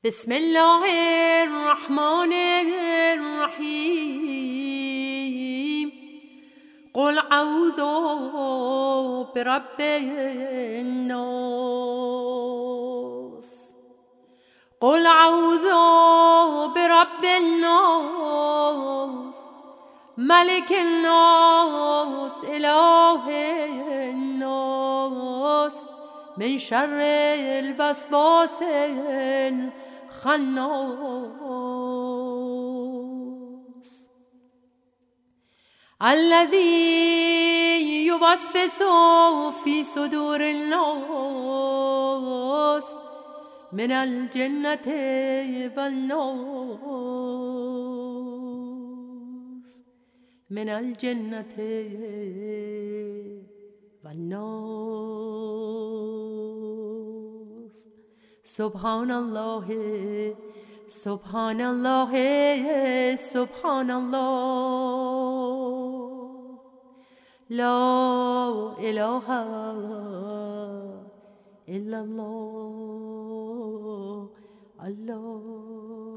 بسم الله الرحمن الرحیم. قل اعوذ برب الناس. قل اعوذ برب الناس ملك الناس اله الناس من شر الوسواس الخناس الذي يوسوس في صدور الناس من الجنة والناس. من الجنة والناس. سبحان الله سبحان الله سبحان الله. لا إله إلا الله. الله